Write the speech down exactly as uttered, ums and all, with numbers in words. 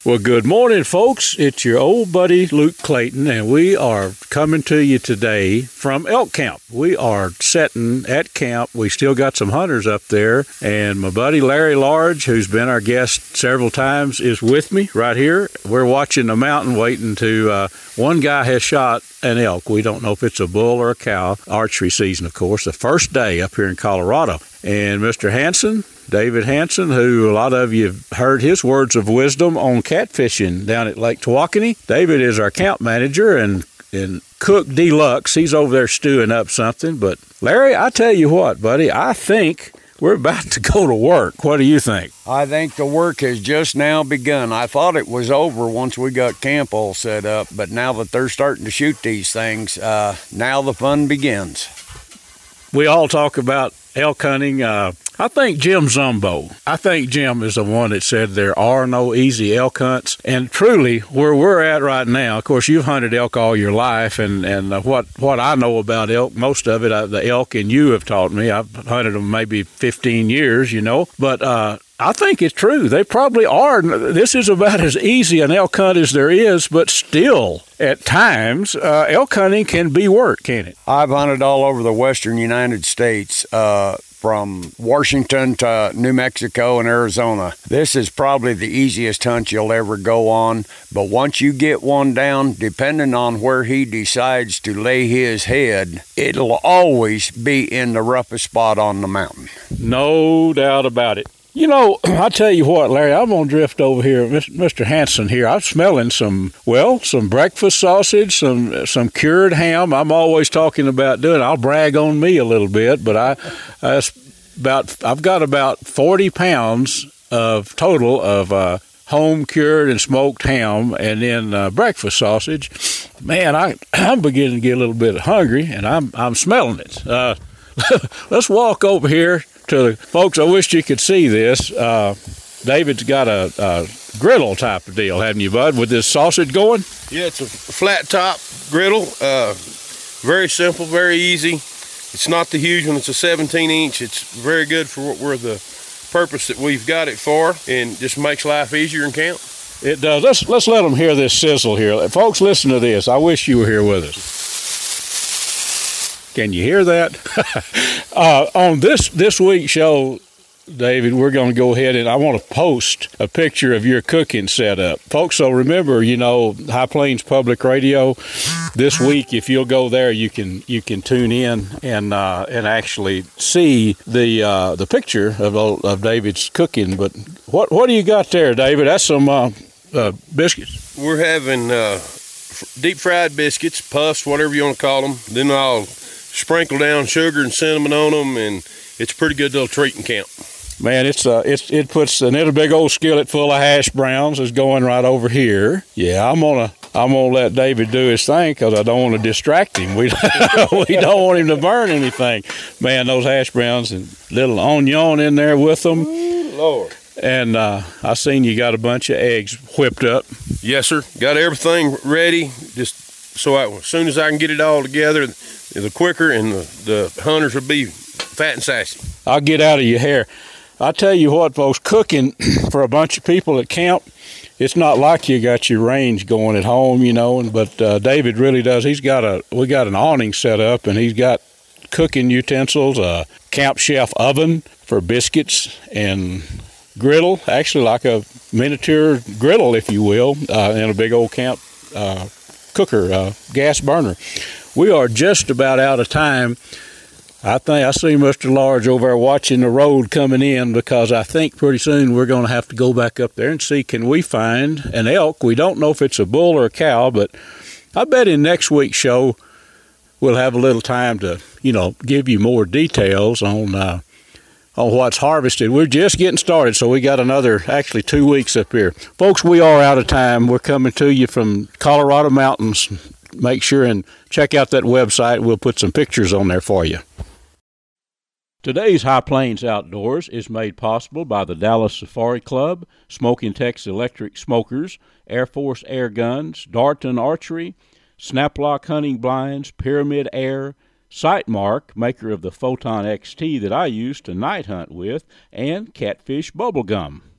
Well, good morning, folks. It's your old buddy Luke Clayton, and we are coming to you today from elk camp. We are sitting at camp. We still got some hunters up there, and my buddy Larry Large, who's been our guest several times, is with me right here. We're watching the mountain waiting to, uh, one guy has shot an elk. We don't know if it's a bull or a cow. Archery season, of course, the first day up here in Colorado. And Mister Hanson, David Hanson, who a lot of you have heard his words of wisdom on catfishing down at Lake Tawakoni. David is our camp manager and, and cook deluxe. He's over there stewing up something. But Larry, I tell you what, buddy, I think we're about to go to work. What do you think? I think the work has just now begun. I thought it was over once we got camp all set up, but now that they're starting to shoot these things, uh, now the fun begins. We all talk about elk hunting. Uh, I think Jim Zumbo, I think Jim is the one that said there are no easy elk hunts. And truly, where we're at right now, of course, you've hunted elk all your life, and, and uh, what, what I know about elk, most of it, uh, the elk and you have taught me. I've hunted them maybe fifteen years, you know, but uh, I think it's true. They probably are. This is about as easy an elk hunt as there is, but still, at times, uh, elk hunting can be work, can't it? I've hunted all over the western United States, uh, from Washington to New Mexico and Arizona. This is probably the easiest hunt you'll ever go on, but once you get one down, depending on where he decides to lay his head, it'll always be in the roughest spot on the mountain. No doubt about it. You know, I tell you what, Larry, I'm going to drift over here. Mister Hanson here, I'm smelling some, well, some breakfast sausage, some some cured ham. I'm always talking about doing it. I'll brag on me a little bit, but I, I about I've got about forty pounds of total of uh, home cured and smoked ham, and then uh, breakfast sausage. Man, I, I'm beginning to get a little bit hungry, and I'm, I'm smelling it. Uh, let's walk over here to the folks. I wish you could see this. Uh, David's got a, a griddle type of deal, haven't you, bud, with this sausage going? Yeah, it's a flat top griddle. Uh, very simple, very easy. It's not the huge one. It's a seventeen inch. It's very good for what we're the purpose that we've got it for, and just makes life easier in camp. It does. Let's let's let them hear this sizzle here. Folks, listen to this. I wish you were here with us. Can you hear that? uh, on this this week's show, David, we're going to go ahead and I want to post a picture of your cooking setup. Folks, so remember, you know, High Plains Public Radio, this week, if you'll go there, you can you can tune in and uh, and actually see the uh, the picture of of David's cooking. But what what do you got there, David? That's some uh, uh, biscuits. We're having uh, deep fried biscuits, puffs, whatever you want to call them. Then I'll sprinkle down sugar and cinnamon on them, and it's a pretty good little treat in camp. Man, it's uh, it's it puts another big old skillet full of hash browns is going right over here. Yeah, I'm gonna I'm gonna let David do his thing because I don't want to distract him. We we don't want him to burn anything. Man, those hash browns and little onion in there with them. Ooh, Lord. And uh, I seen you got a bunch of eggs whipped up. Yes, sir. Got everything ready. Just so I, as soon as I can get it all together, the quicker and the, the hunters will be fat and sassy. I'll get out of your hair. I tell you what, folks, cooking for a bunch of people at camp, it's not like you got your range going at home, you know. And but uh, David really does. He's got a we got an awning set up, and he's got cooking utensils, a Camp Chef oven for biscuits, and griddle, actually like a miniature griddle, if you will, uh, and a big old camp uh, cooker, uh, gas burner. We are just about out of time. I think I see Mister Large over there watching the road coming in because I think pretty soon we're going to have to go back up there and see, can we find an elk? We don't know if it's a bull or a cow, but I bet in next week's show we'll have a little time to, you know, give you more details on uh, on what's harvested. We're just getting started, so we got another, actually two weeks up here. Folks, we are out of time. We're coming to you from Colorado mountains. Make sure and check out that website. We'll put some pictures on there for you. Today's High Plains Outdoors is made possible by the Dallas Safari Club, Smoking Tex Electric Smokers, Air Force Air Guns, Darton Archery, Snaplock Hunting Blinds, Pyramid Air, Sightmark, maker of the Photon X T that I use to night hunt with, and Catfish Bubblegum.